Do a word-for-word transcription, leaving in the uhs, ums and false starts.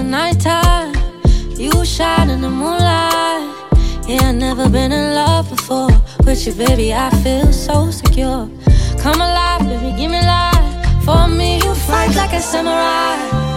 nighttime. You shine in the moonlight. Yeah, I've never been in love before. With you, baby, I feel so secure. Come alive, baby, give me life. For me, you fight like a samurai.